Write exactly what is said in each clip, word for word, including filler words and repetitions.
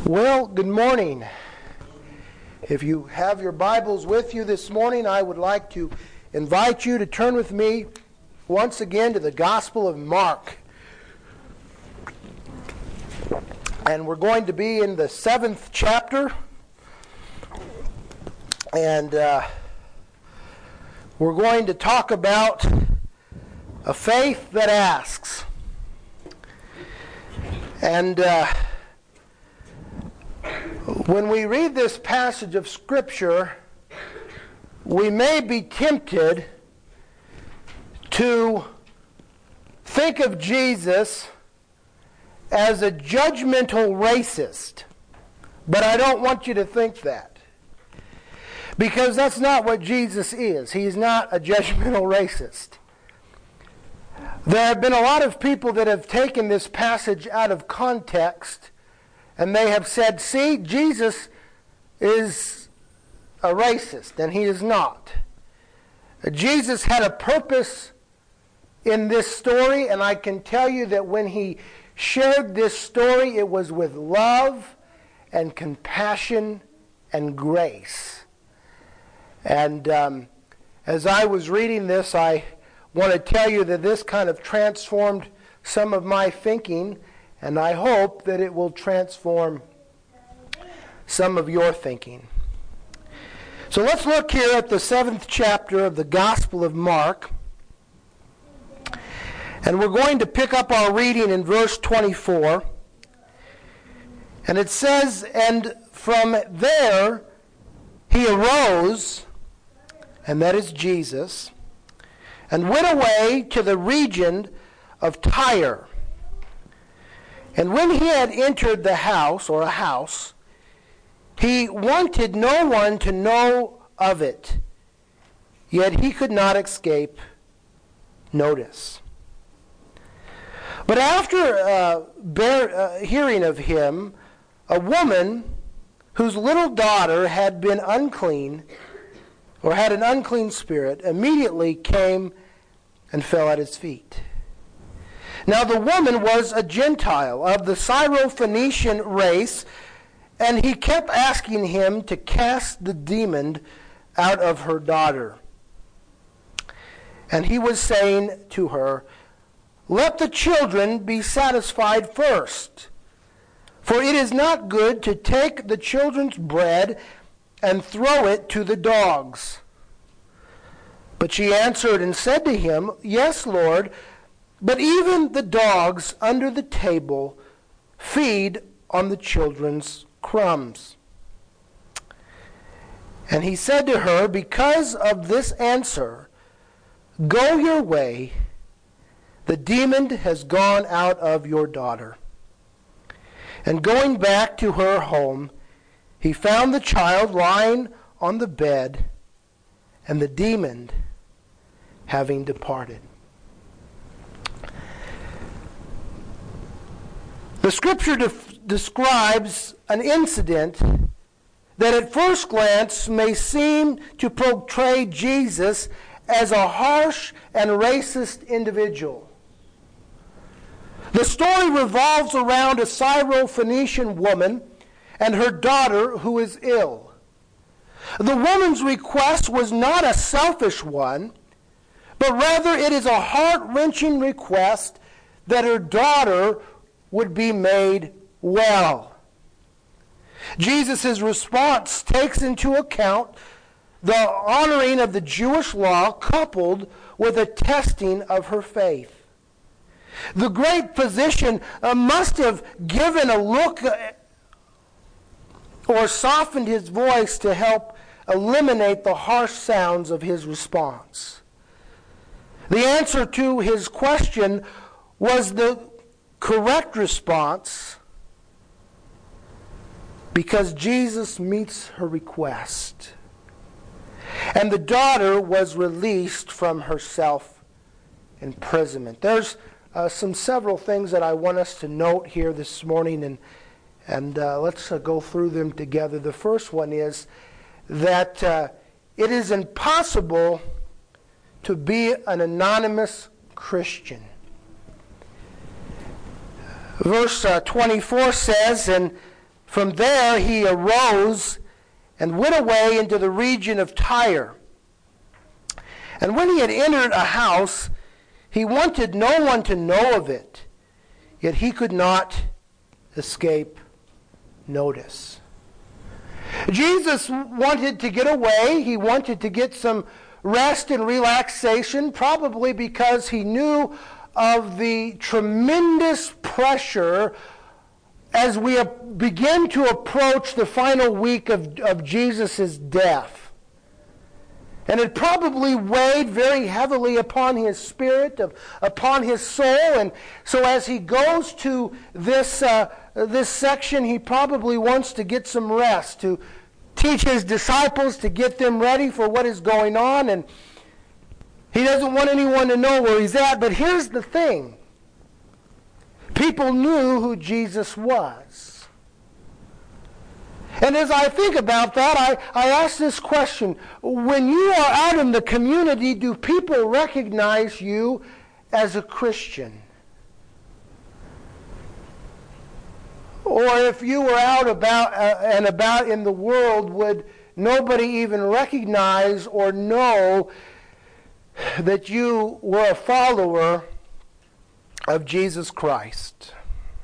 Well, good morning. If you have your Bibles with you this morning, I would like to invite you to turn with me once again to the Gospel of Mark. And we're going to be in the seventh chapter. And uh, we're going to talk about a faith that asks. And uh, when we read this passage of Scripture, we may be tempted to think of Jesus as a judgmental racist. But I don't want you to think that. Because that's not what Jesus is. He's not a judgmental racist. There have been a lot of people that have taken this passage out of context, and they have said, see, Jesus is a racist, and he is not. Jesus had a purpose in this story, and I can tell you that when he shared this story, it was with love and compassion and grace. And um, as I was reading this, I want to tell you that this kind of transformed some of my thinking, and I hope that it will transform some of your thinking. So let's look here at the seventh chapter of the Gospel of Mark. And we're going to pick up our reading in verse twenty-four. And it says, "And from there he arose," and that is Jesus, "and went away to the region of Tyre. And when he had entered the house," or a house, "he wanted no one to know of it, yet he could not escape notice. But after uh, bear, uh, hearing of him, a woman whose little daughter had been unclean, or had an unclean spirit, immediately came and fell at his feet. Now the woman was a Gentile of the Syrophoenician race, and he kept asking him to cast the demon out of her daughter. And he was saying to her, 'Let the children be satisfied first, for it is not good to take the children's bread and throw it to the dogs.' But she answered and said to him, 'Yes, Lord, but even the dogs under the table feed on the children's crumbs.' And he said to her, 'Because of this answer, go your way. The demon has gone out of your daughter.' And going back to her home, he found the child lying on the bed, and the demon having departed." The Scripture de- describes an incident that at first glance may seem to portray Jesus as a harsh and racist individual. The story revolves around a Syrophoenician woman and her daughter who is ill. The woman's request was not a selfish one, but rather it is a heart-wrenching request that her daughter would be made well. Jesus' response takes into account the honoring of the Jewish law coupled with a testing of her faith. The great physician uh, must have given a look uh, or softened his voice to help eliminate the harsh sounds of his response. The answer to his question was the correct response because Jesus meets her request. And the daughter was released from her self-imprisonment. There's uh, some several things that I want us to note here this morning, and and uh, let's uh, go through them together. The first one is that uh, it is impossible to be an anonymous Christian. Verse uh, twenty-four says, "And From there he arose and went away into the region of Tyre. And when he had entered a house, he wanted no one to know of it, yet he could not escape notice. Jesus wanted to get away. He wanted to get some rest and relaxation, probably because he knew of the tremendous pressure as we begin to approach the final week of, of Jesus' death. And it probably weighed very heavily upon his spirit, of, upon his soul. And so as he goes to this, uh, this section, he probably wants to get some rest, to teach his disciples, to get them ready for what is going on. And he doesn't want anyone to know where he's at. But here's the thing. People knew who Jesus was. And as I think about that, I, I ask this question. When you are out in the community, do people recognize you as a Christian? Or if you were out about uh, and about in the world, would nobody even recognize or know that you were a follower of Jesus Christ?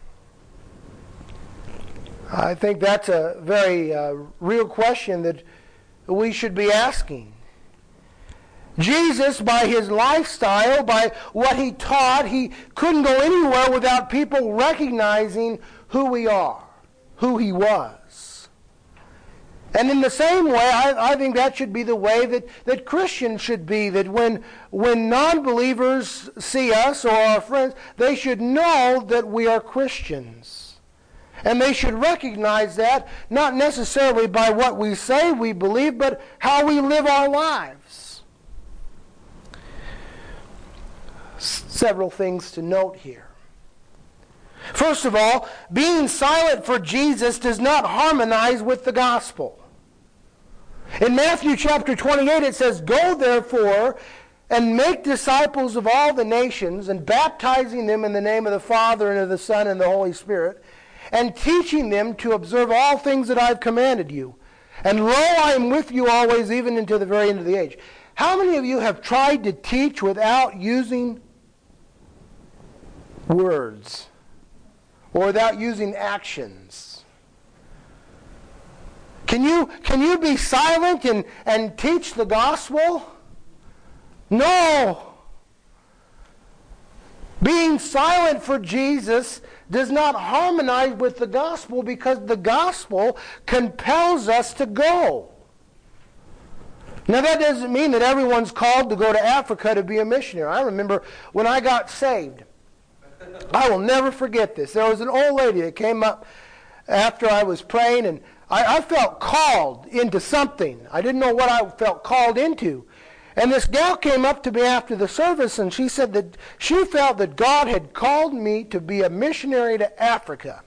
I think that's a very uh, real question that we should be asking. Jesus, by his lifestyle, by what he taught, he couldn't go anywhere without people recognizing who we are, who he was. And in the same way, I, I think that should be the way that, that Christians should be, that when, when non-believers see us or our friends, they should know that we are Christians. And they should recognize that, not necessarily by what we say we believe, but how we live our lives. S- several things to note here. First of all, being silent for Jesus does not harmonize with the gospel. In Matthew chapter twenty-eight it says, "Go therefore and make disciples of all the nations, and baptizing them in the name of the Father and of the Son and the Holy Spirit, and teaching them to observe all things that I've commanded you. And lo, I am with you always, even unto the very end of the age." How many of you have tried to teach without using words? Or without using actions? Can you, can you be silent and, and teach the gospel? No. Being silent for Jesus does not harmonize with the gospel, because the gospel compels us to go. Now that doesn't mean that everyone's called to go to Africa to be a missionary. I remember when I got saved, I will never forget this. There was an old lady that came up after I was praying, and I, I felt called into something. I didn't know what I felt called into. And this gal came up to me after the service, and she said that she felt that God had called me to be a missionary to Africa.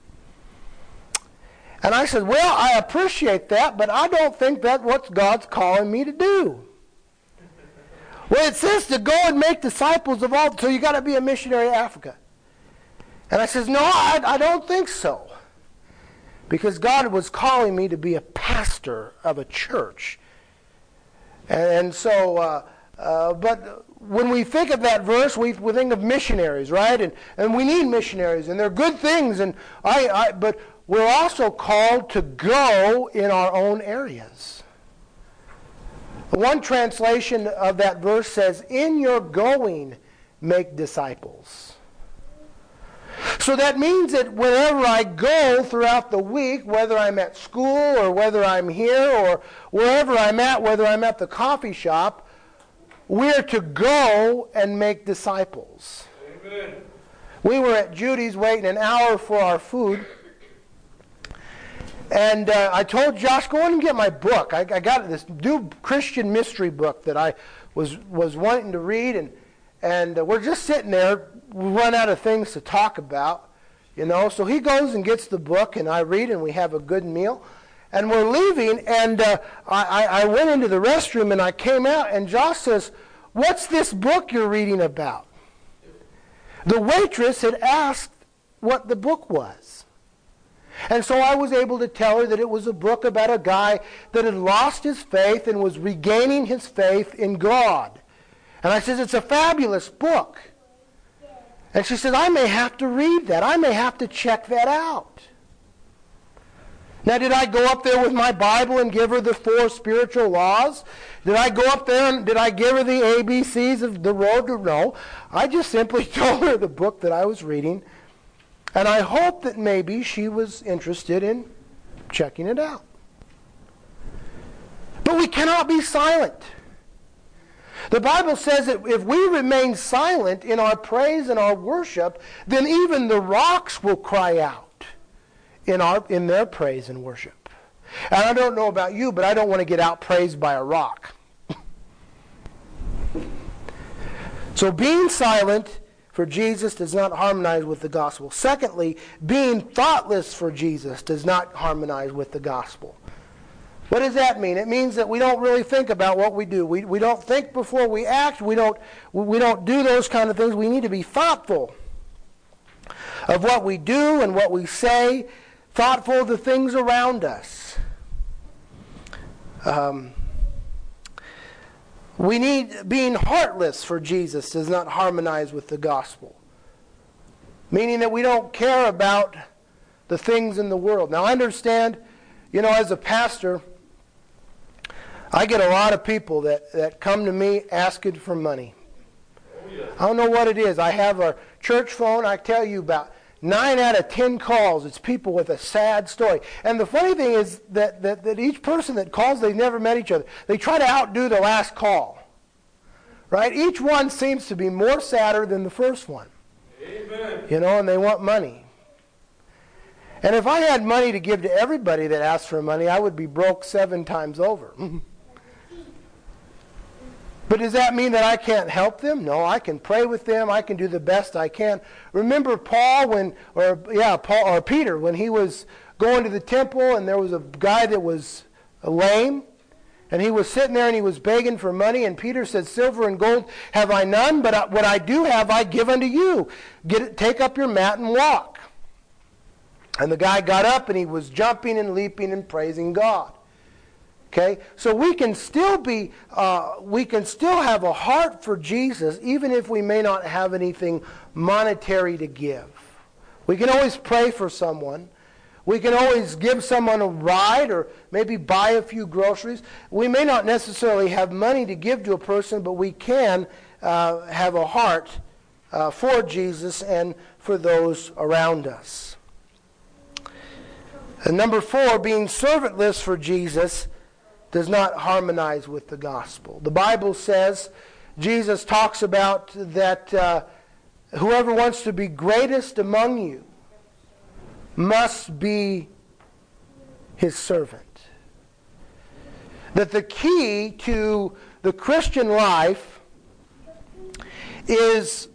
And I said, well, I appreciate that, but I don't think that's what God's calling me to do. Well, it says to go and make disciples of all, so you got to be a missionary to Africa. And I says, no, I, I don't think so. Because God was calling me to be a pastor of a church. And, and so, uh, uh, but when we think of that verse, we, we think of missionaries, right? And, and we need missionaries, and they're good things. And I, I, but we're also called to go in our own areas. One translation of that verse says, "In your going, make disciples." So that means that wherever I go throughout the week, whether I'm at school or whether I'm here or wherever I'm at, whether I'm at the coffee shop, we're to go and make disciples. Amen. We were at Judy's waiting an hour for our food. And uh, I told Josh, go in and get my book. I, I got this new Christian mystery book that I was was wanting to read, and and uh, we're just sitting there. We run out of things to talk about, you know. So he goes and gets the book, and I read, and we have a good meal. And we're leaving, and uh, I, I went into the restroom, and I came out, and Josh says, "What's this book you're reading about?" The waitress had asked what the book was. And so I was able to tell her that it was a book about a guy that had lost his faith and was regaining his faith in God. And I said, it's a fabulous book. And she said, I may have to read that. I may have to check that out. Now, did I go up there with my Bible and give her the four spiritual laws? Did I go up there and did I give her the A B Cs of the road to? No. I just simply told her the book that I was reading. And I hope that maybe she was interested in checking it out. But we cannot be silent. The Bible says that if we remain silent in our praise and our worship, then even the rocks will cry out in our in their praise and worship. And I don't know about you, but I don't want to get outpraised by a rock. So being silent for Jesus does not harmonize with the gospel. Secondly, being thoughtless for Jesus does not harmonize with the gospel. What does that mean? It means that we don't really think about what we do. We, we don't think before we act. We don't, we don't do those kind of things. We need to be thoughtful of what we do and what we say, thoughtful of the things around us. Um, we need, being heartless for Jesus does not harmonize with the gospel. Meaning that we don't care about the things in the world. Now I understand, you know, as a pastor, I get a lot of people that, that come to me asking for money. I don't know what it is. I have a church phone. I tell you about nine out of ten calls, it's people with a sad story. And the funny thing is that, that, that each person that calls, they've never met each other. They try to outdo the last call. Right? Each one seems to be more sadder than the first one. Amen. You know, and they want money. And if I had money to give to everybody that asked for money, I would be broke seven times over. But does that mean that I can't help them? No, I can pray with them. I can do the best I can. Remember Paul when, or yeah, Paul or Peter when he was going to the temple and there was a guy that was lame, and he was sitting there and he was begging for money, and Peter said, "Silver and gold have I none, but what I do have I give unto you. Get it, take up your mat and walk." And the guy got up and he was jumping and leaping and praising God. Okay, so we can still be, uh, we can still have a heart for Jesus, even if we may not have anything monetary to give. We can always pray for someone. We can always give someone a ride, or maybe buy a few groceries. We may not necessarily have money to give to a person, but we can uh, have a heart uh, for Jesus and for those around us. And number four, being servantless for Jesus does not harmonize with the gospel. The Bible says, Jesus talks about that uh, whoever wants to be greatest among you must be his servant. That the key to the Christian life is,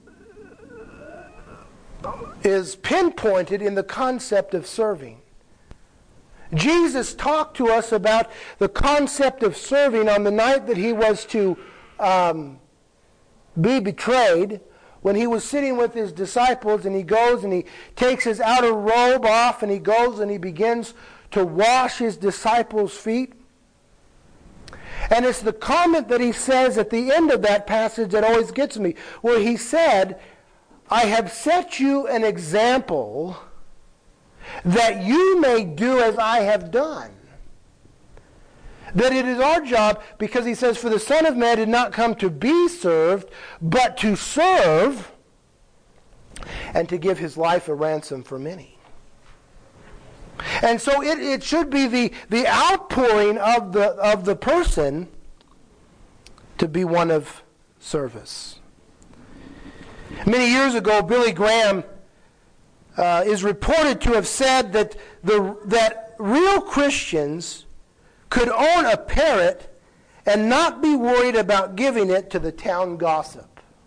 is pinpointed in the concept of serving. Jesus talked to us about the concept of serving on the night that he was to um, be betrayed, when he was sitting with his disciples, and he goes and he takes his outer robe off and he goes and he begins to wash his disciples' feet. And it's the comment that he says at the end of that passage that always gets me, where he said, "I have set you an example that you may do as I have done." That it is our job, because he says, "For the Son of Man did not come to be served, but to serve, and to give his life a ransom for many." And so it, it should be the, the outpouring of the, of the person to be one of service. Many years ago, Billy Graham Uh, is reported to have said that the that real Christians could own a parrot and not be worried about giving it to the town gossip.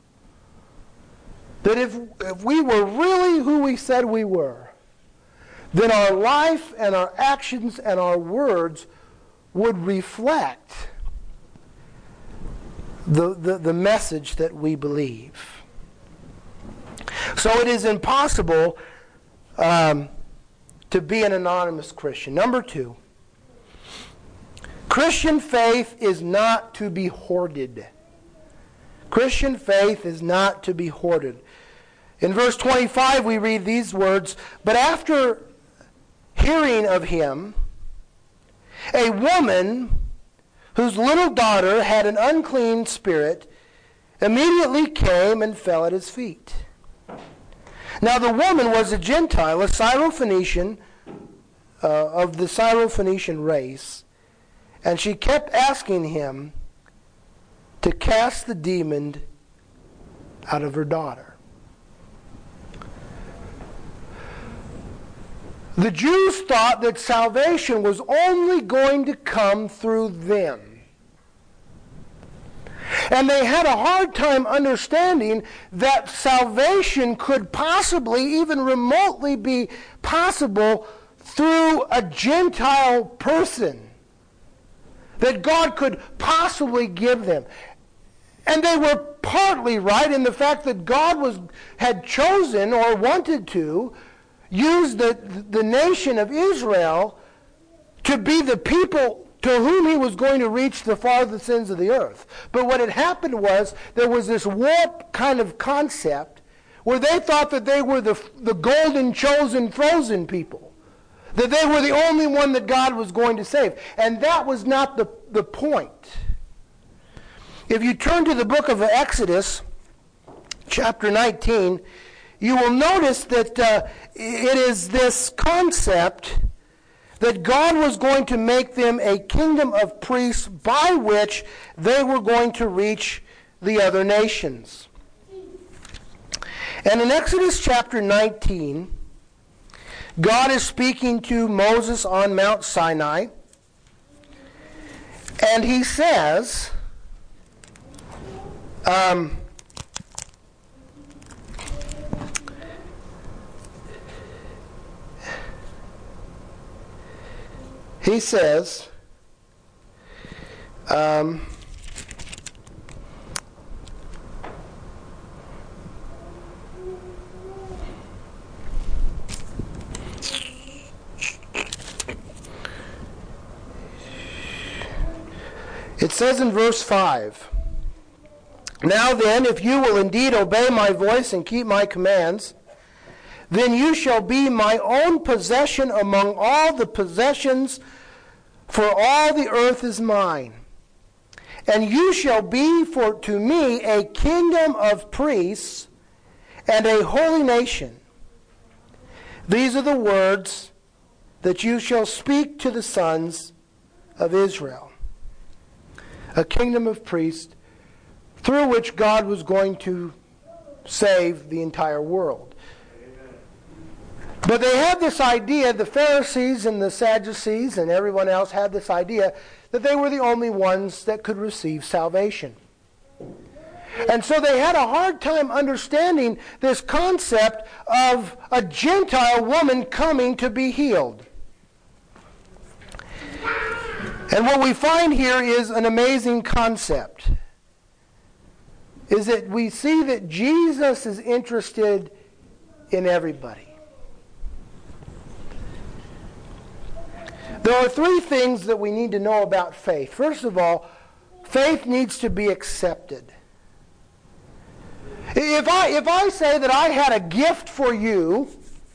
That if, if we were really who we said we were, then our life and our actions and our words would reflect the, the, the message that we believe. So it is impossible Um, to be an anonymous Christian. Number two, Christian faith is not to be hoarded. Christian faith is not to be hoarded. In verse twenty-five we read these words, "But after hearing of him, a woman whose little daughter had an unclean spirit immediately came and fell at his feet. Now the woman was a Gentile, a Syrophoenician, uh, of the Syrophoenician race, and she kept asking him to cast the demon out of her daughter." The Jews thought that salvation was only going to come through them. And they had a hard time understanding that salvation could possibly, even remotely be possible through a Gentile person. That God could possibly give them. And they were partly right in the fact that God was had chosen or wanted to use the, the nation of Israel to be the people to whom he was going to reach the farthest ends of the earth. But what had happened was there was this warped kind of concept where they thought that they were the, the golden, chosen, frozen people. That they were the only one that God was going to save. And that was not the, the point. If you turn to the book of Exodus, chapter nineteen, you will notice that uh, it is this concept that God was going to make them a kingdom of priests by which they were going to reach the other nations. And in Exodus chapter nineteen, God is speaking to Moses on Mount Sinai, and he says, um, He says, um, it says in verse five, "Now then, if you will indeed obey my voice and keep my commands, then you shall be my own possession among all the possessions, for all the earth is mine. And you shall be for to me a kingdom of priests and a holy nation. These are the words that you shall speak to the sons of Israel." A kingdom of priests through which God was going to save the entire world. But they had this idea, the Pharisees and the Sadducees and everyone else had this idea that they were the only ones that could receive salvation. And so they had a hard time understanding this concept of a Gentile woman coming to be healed. And what we find here is an amazing concept. Is that we see that Jesus is interested in everybody. There are three things that we need to know about faith. First of all, faith needs to be accepted. If I, if I say that I had a gift for you,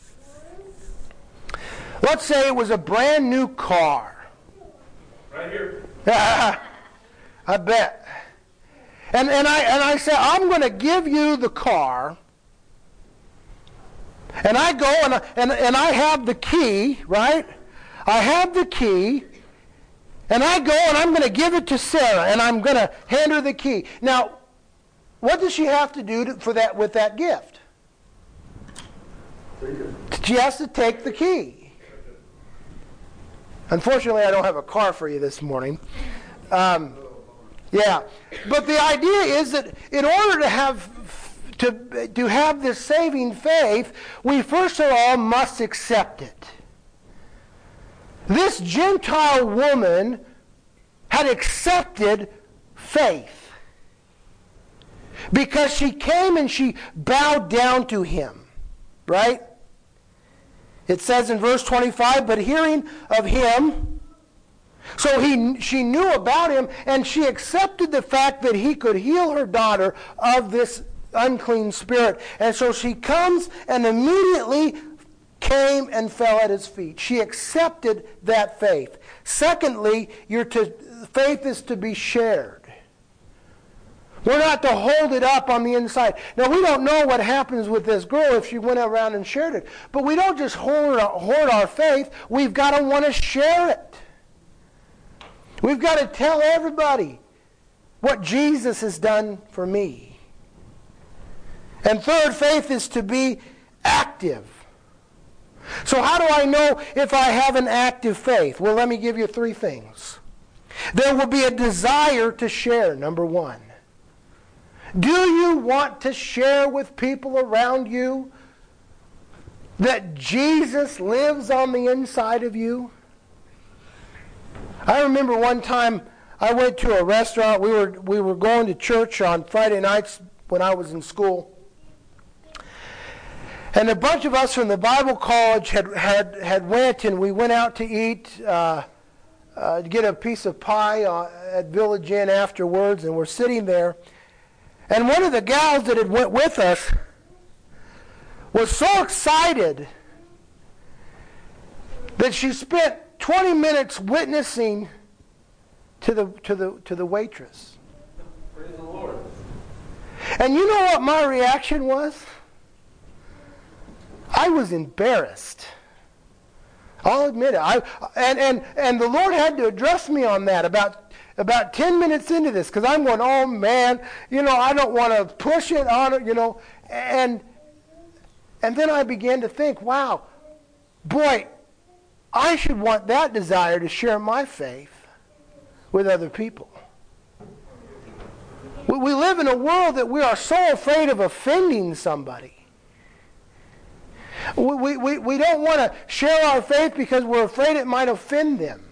let's say it was a brand new car. Right here. I bet. And, and, I, and I say, I'm going to give you the car. And I go and I, and, and I have the key, right? I have the key, and I go and I'm going to give it to Sarah, and I'm going to hand her the key. Now, what does she have to do to, for that with that gift? She has to take the key. Unfortunately, I don't have a car for you this morning. Um, yeah, but the idea is that in order to have to to have this saving faith, we first of all must accept it. This Gentile woman had accepted faith because she came and she bowed down to him, right? It says in verse twenty-five, but hearing of him, so he, she knew about him, and she accepted the fact that he could heal her daughter of this unclean spirit. And so she comes and immediately came and fell at his feet. She accepted that faith. Secondly, you're to, faith is to be shared. We're not to hold it up on the inside. Now, we don't know what happens with this girl if she went around and shared it. But we don't just hoard, hoard our faith. We've got to want to share it. We've got to tell everybody what Jesus has done for me. And third, faith is to be active. So how do I know if I have an active faith? Well, let me give you three things. There will be a desire to share, number one. Do you want to share with people around you that Jesus lives on the inside of you? I remember one time I went to a restaurant. We were we were going to church on Friday nights when I was in school. And a bunch of us from the Bible college had had, had went, and we went out to eat, uh, uh, to get a piece of pie uh, at Village Inn afterwards, and we're sitting there. And one of the gals that had went with us was so excited that she spent twenty minutes witnessing to the to the to the waitress. Praise the Lord. And you know what my reaction was? I was embarrassed. I'll admit it. I, and, and, and the Lord had to address me on that about, about ten minutes into this, because I'm going, oh man, you know, I don't want to push it on it, you know. And, and then I began to think, wow, boy, I should want that desire to share my faith with other people. We, we live in a world that we are so afraid of offending somebody. We, we, we don't want to share our faith because we're afraid it might offend them.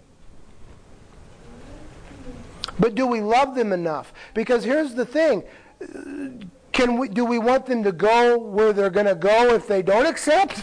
But do we love them enough? Because here's the thing. Can we, do we want them to go where they're going to go if they don't accept?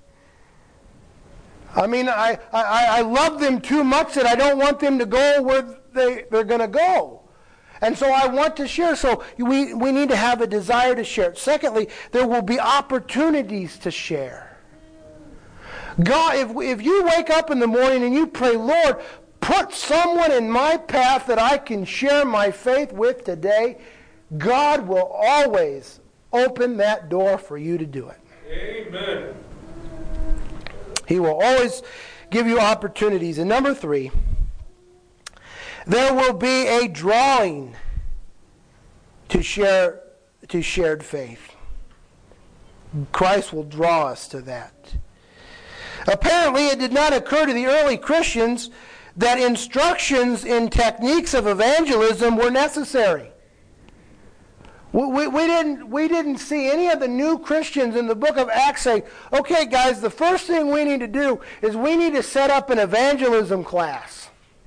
I mean, I, I, I love them too much that I don't want them to go where they, they're going to go. And so I want to share. So we, we need to have a desire to share. Secondly, there will be opportunities to share. God, if, if you wake up in the morning and you pray, Lord, put someone in my path that I can share my faith with today, God will always open that door for you to do it. Amen. He will always give you opportunities. And number three, there will be a drawing to share to shared faith. Christ will draw us to that. Apparently, it did not occur to the early Christians that instructions in techniques of evangelism were necessary. We, we, we, didn't, we didn't see any of the new Christians in the book of Acts say, okay, guys, the first thing we need to do is we need to set up an evangelism class.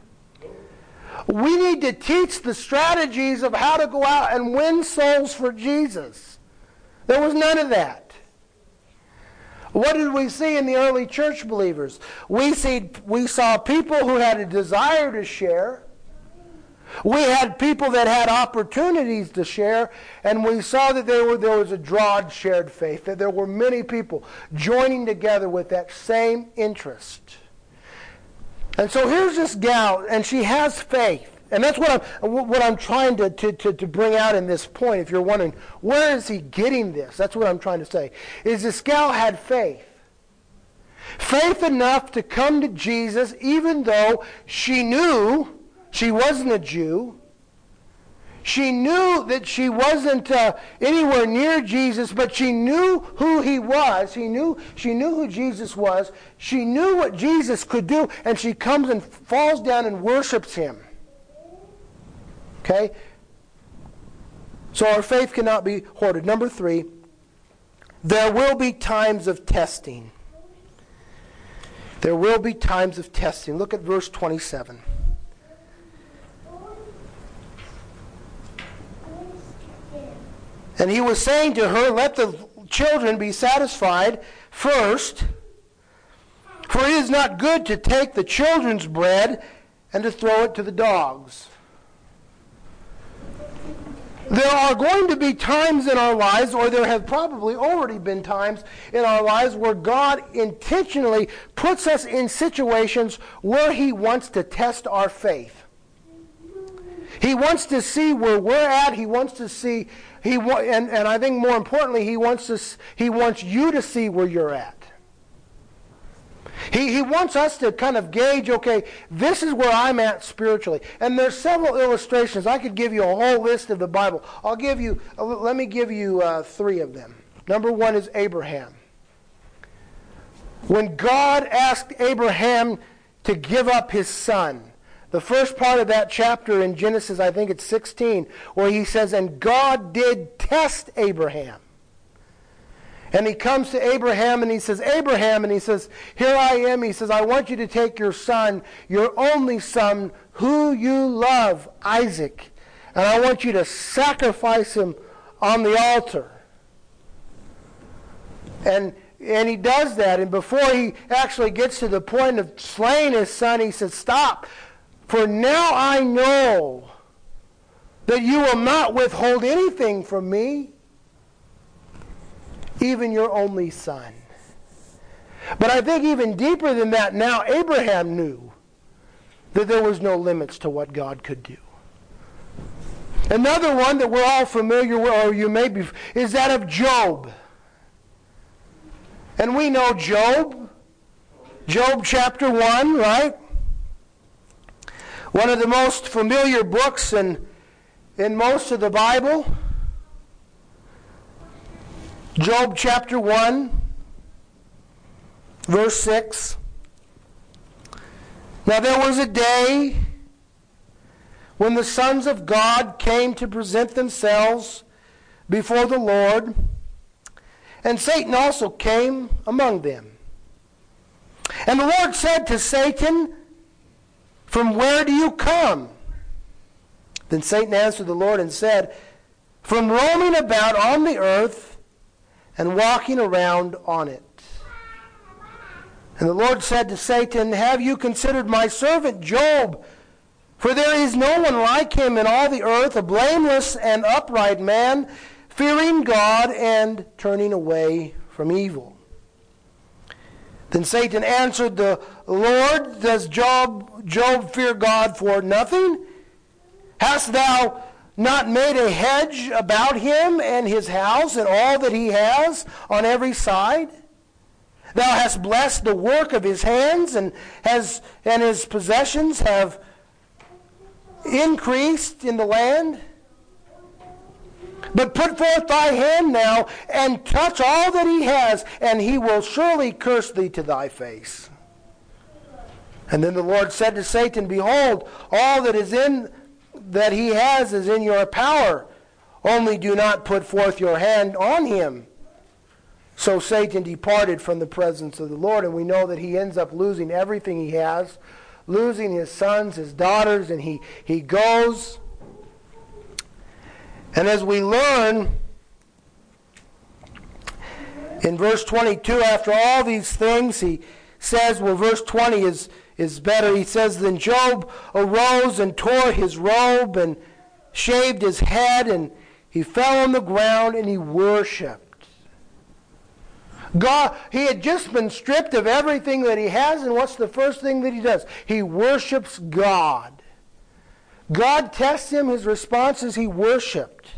We need to teach the strategies of how to go out and win souls for Jesus. There was none of that. What did we see in the early church believers? We see we saw people who had a desire to share. We had people that had opportunities to share, and we saw that there were there was a broad shared faith, that there were many people joining together with that same interest. And so here's this gal, and she has faith. And that's what I'm, what I'm trying to, to, to, to bring out in this point. If you're wondering, where is he getting this? That's what I'm trying to say. Is this gal had faith. Faith enough to come to Jesus even though she knew she wasn't a Jew. She knew that she wasn't uh, anywhere near Jesus, but she knew who he was. She knew, she knew who Jesus was. She knew what Jesus could do, and she comes and falls down and worships him. Okay? So our faith cannot be hoarded. Number three, there will be times of testing. There will be times of testing. Look at verse twenty-seven. And he was saying to her, let the children be satisfied first, For it is not good to take the children's bread and to throw it to the dogs. There are going to be times in our lives, or there have probably already been times in our lives, where God intentionally puts us in situations where He wants to test our faith. He wants to see where we're at. He wants to see, he wa- and, and I think more importantly, He wants to, He wants you to see where you're at. He, he wants us to kind of gauge, okay, this is where I'm at spiritually. And there's several illustrations. I could give you a whole list of the Bible. I'll give you, let me give you uh, three of them. Number one is Abraham. When God asked Abraham to give up his son, the first part of that chapter in Genesis, I think it's sixteen, where he says, and God did test Abraham. And he comes to Abraham and he says, Abraham, and he says, here I am. He says, I want you to take your son, your only son, who you love, Isaac, and I want you to sacrifice him on the altar. And, and he does that. And before he actually gets to the point of slaying his son, he says, stop. For now I know that you will not withhold anything from me, even your only son. But I think even deeper than that, now Abraham knew that there was no limits to what God could do. Another one that we're all familiar with, or you may be, is that of Job. And we know Job. Job chapter one, right? One of the most familiar books in, in most of the Bible. Job chapter one, verse six. Now there was a day when the sons of God came to present themselves before the Lord, and Satan also came among them. And the Lord said to Satan, from where do you come? Then Satan answered the Lord and said, from roaming about on the earth, and walking around on it. And the Lord said to Satan, have you considered my servant Job? For there is no one like him in all the earth, a blameless and upright man, fearing God and turning away from evil. Then Satan answered the Lord, does Job, Job fear God for nothing? Hast thou not made a hedge about him and his house and all that he has on every side? Thou hast blessed the work of his hands, and has and his possessions have increased in the land. But put forth thy hand now, and touch all that he has, and he will surely curse thee to thy face. And then the Lord said to Satan, behold, all that is in that he has is in your power. Only do not put forth your hand on him. So Satan departed from the presence of the Lord, and we know that he ends up losing everything he has, losing his sons, his daughters, and he, he goes. And as we learn in verse twenty-two, after all these things, he says, well, verse twenty is is better. He says, then Job arose and tore his robe and shaved his head, and he fell on the ground and he worshipped. God, he had just been stripped of everything that he has, and what's the first thing that he does? He worships God. God tests him. His response is he worshipped.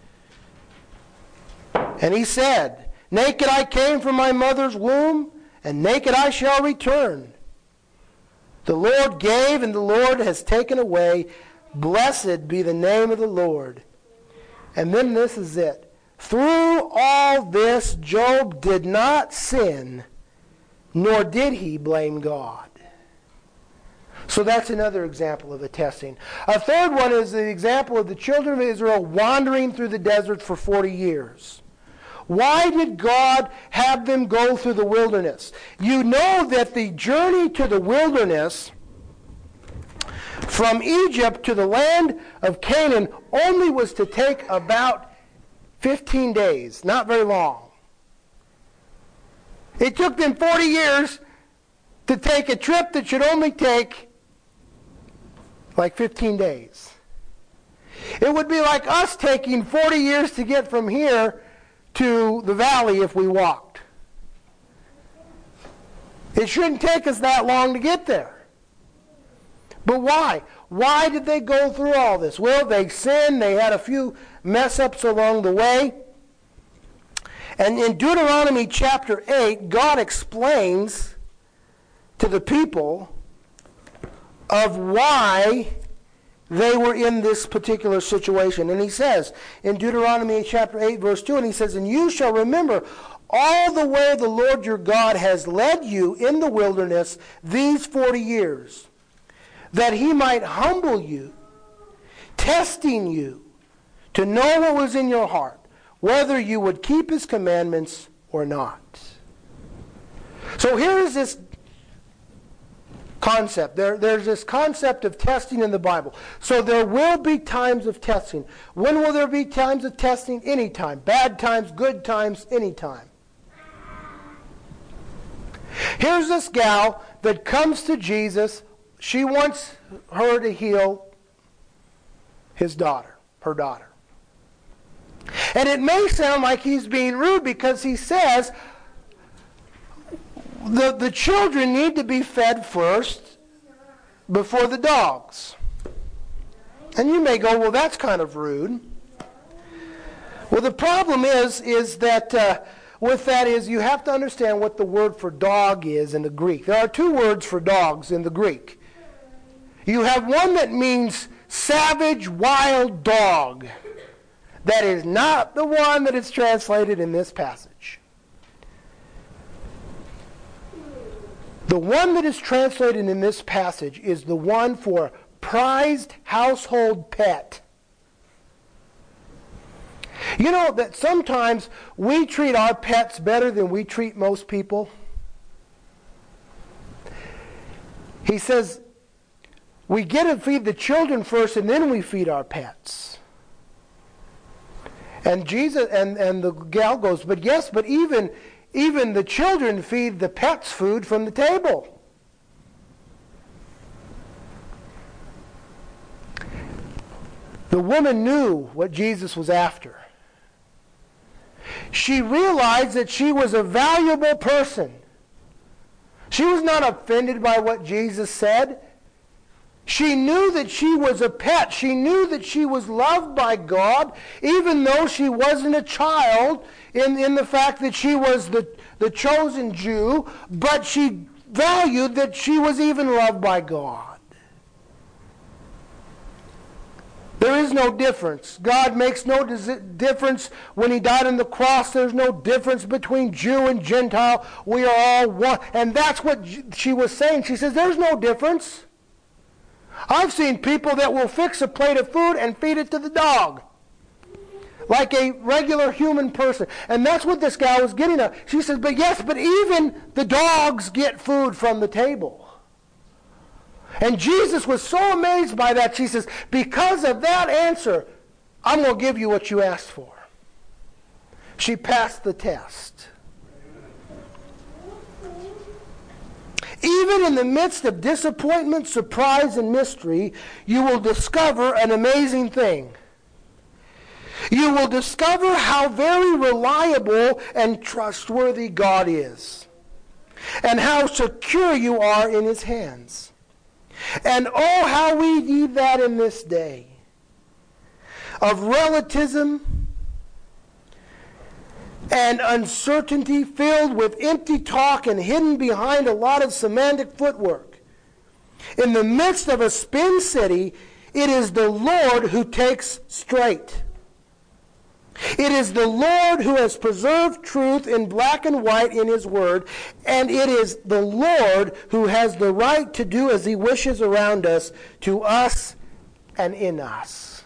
And he said, naked I came from my mother's womb, and naked I shall return. The Lord gave, and the Lord has taken away. Blessed be the name of the Lord. And then this is it. Through all this, Job did not sin, nor did he blame God. So that's another example of a testing. A third one is the example of the children of Israel wandering through the desert for forty years. Why did God have them go through the wilderness? You know that the journey to the wilderness from Egypt to the land of Canaan only was to take about fifteen days, not very long. It took them forty years to take a trip that should only take like fifteen days. It would be like us taking forty years to get from here to the valley if we walked. It shouldn't take us that long to get there. But why? Why did they go through all this? Well, they sinned. They had a few mess-ups along the way. And in Deuteronomy chapter eight, God explains to the people of why they were in this particular situation. And he says in Deuteronomy chapter eight, verse two, and he says, "And you shall remember all the way the Lord your God has led you in the wilderness these forty years, that he might humble you, testing you to know what was in your heart, whether you would keep his commandments or not." So here is this concept. There, there's this concept of testing in the Bible. So there will be times of testing. When will there be times of testing? Anytime. Bad times, good times, anytime. Here's this gal that comes to Jesus. She wants her to heal his daughter, her daughter. And it may sound like he's being rude because he says the, the children need to be fed first before the dogs. And you may go, well, that's kind of rude. Well, the problem is, is that uh, with that is you have to understand what the word for dog is in the Greek. There are two words for dogs in the Greek. You have one that means savage, wild dog. That is not the one that is translated in this passage. The one that is translated in this passage is the one for prized household pet. You know that sometimes we treat our pets better than we treat most people? He says, we get to feed the children first and then we feed our pets. And Jesus and, and the gal goes, but yes, but even, even the children feed the pets food from the table. The woman knew what Jesus was after. She realized that she was a valuable person. She was not offended by what Jesus said. She knew that she was a pet. She knew that she was loved by God, even though she wasn't a child in, in the fact that she was the, the chosen Jew, but she valued that she was even loved by God. There is no difference. God makes no difference when he died on the cross. There's no difference between Jew and Gentile. We are all one. And that's what she was saying. She says, there's no difference. I've seen people that will fix a plate of food and feed it to the dog. Like a regular human person. And that's what this guy was getting at. She says, but yes, but even the dogs get food from the table. And Jesus was so amazed by that, she says, because of that answer, I'm going to give you what you asked for. She passed the test. Even in the midst of disappointment, surprise, and mystery, you will discover an amazing thing. You will discover how very reliable and trustworthy God is, and how secure you are in his hands. And oh, how we need that in this day of relativism and uncertainty filled with empty talk and hidden behind a lot of semantic footwork. In the midst of a spin city, it is the Lord who takes straight. It is the Lord who has preserved truth in black and white in his word, and it is the Lord who has the right to do as he wishes around us, to us and in us.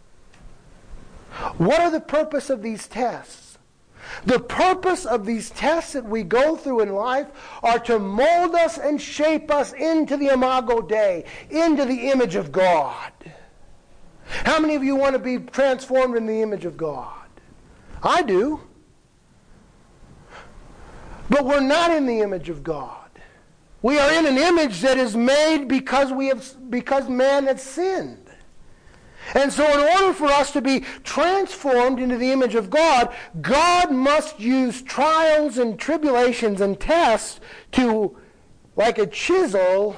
What are the purpose of these tests? The purpose of these tests that we go through in life are to mold us and shape us into the Imago Dei, into the image of God. How many of you want to be transformed in the image of God? I do. But we're not in the image of God. We are in an image that is made because we have because man has sinned. And so in order for us to be transformed into the image of God, God must use trials and tribulations and tests to, like a chisel,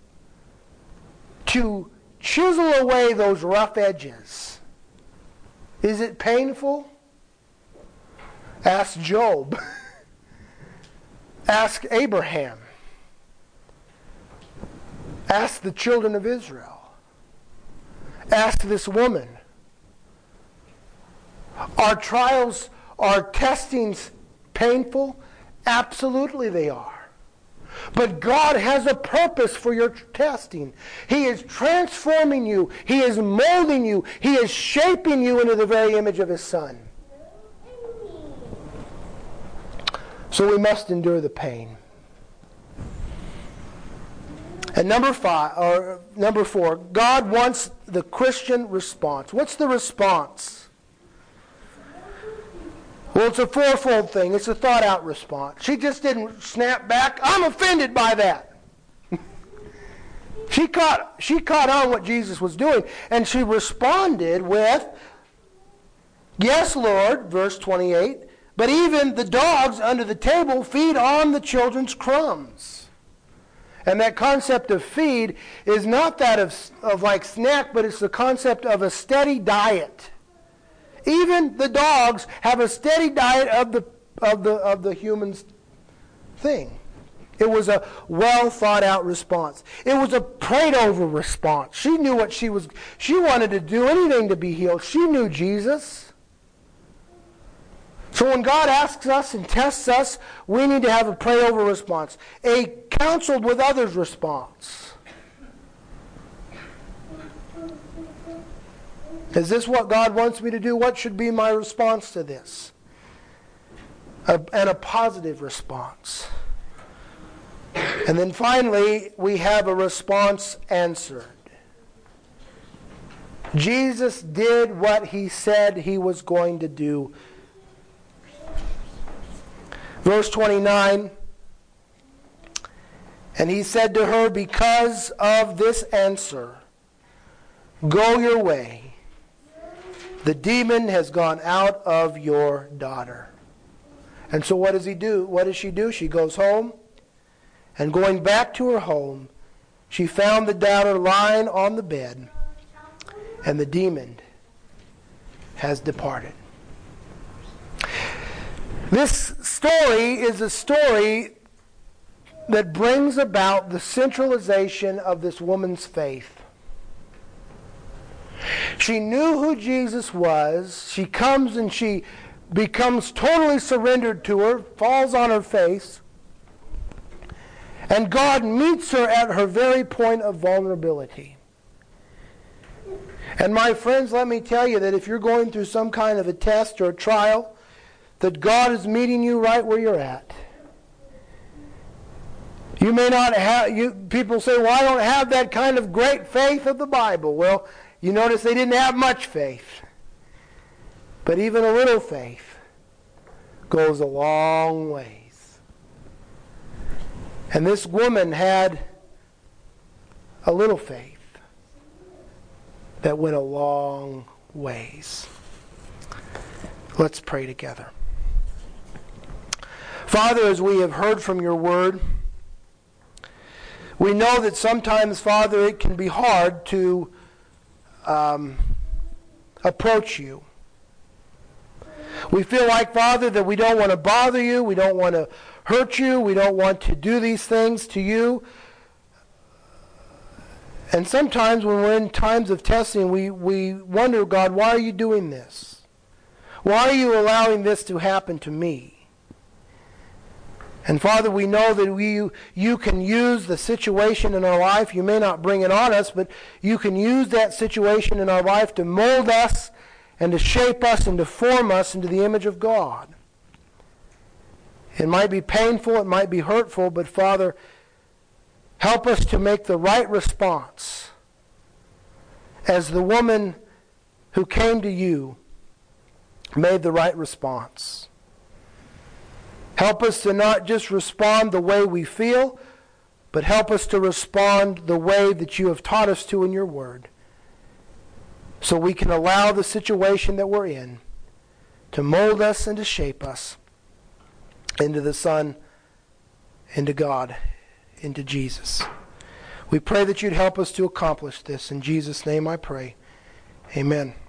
to chisel away those rough edges. Is it painful? Ask Job. Ask Abraham. Ask the children of Israel. Ask this woman. Are trials, are testings painful? Absolutely they are. But God has a purpose for your testing. He is transforming you. He is molding you. He is shaping you into the very image of His Son. So we must endure the pain. And number five, or number four, God wants the Christian response. What's the response? Well, it's a fourfold thing. It's a thought-out response. She just didn't snap back. I'm offended by that. she caught she caught on what Jesus was doing, and she responded with, "Yes, Lord," verse twenty-eight, "but even the dogs under the table feed on the children's crumbs." And that concept of feed is not that of, of like snack, but it's the concept of a steady diet. Even the dogs have a steady diet of the of the of the human's thing. It was a well thought out response. It was a prayed over response. She knew what she was. She wanted to do anything to be healed. She knew Jesus. So when God asks us and tests us, we need to have a pray over response, a counseled with others response. Is this what God wants me to do? What should be my response to this? A, and a positive response. And then finally, we have a response answered. Jesus did what He said He was going to do. Verse twenty-nine, and He said to her, "Because of this answer, go your way. The demon has gone out of your daughter." And so what does he do? What does she do? She goes home, and going back to her home, she found the daughter lying on the bed, and the demon has departed. This story is a story that brings about the centralization of this woman's faith. She knew who Jesus was. She comes and she becomes totally surrendered to her, falls on her face, and God meets her at her very point of vulnerability. And my friends, let me tell you that if you're going through some kind of a test or a trial, that God is meeting you right where you're at. You may not have, you, people say, well, I don't have that kind of great faith of the Bible. Well, you notice they didn't have much faith. But even a little faith goes a long ways. And this woman had a little faith that went a long ways. Let's pray together. Father, as we have heard from your word, we know that sometimes, Father, it can be hard to um, approach you. We feel like, Father, that we don't want to bother you, we don't want to hurt you, we don't want to do these things to you. And sometimes when we're in times of testing, we, we wonder, God, why are you doing this? Why are you allowing this to happen to me? And Father, we know that we, you can use the situation in our life. You may not bring it on us, but you can use that situation in our life to mold us and to shape us and to form us into the image of God. It might be painful, it might be hurtful, but Father, help us to make the right response as the woman who came to you made the right response. Help us to not just respond the way we feel, but help us to respond the way that you have taught us to in your word, so we can allow the situation that we're in to mold us and to shape us into the Son, into God, into Jesus. We pray that you'd help us to accomplish this. In Jesus' name I pray. Amen.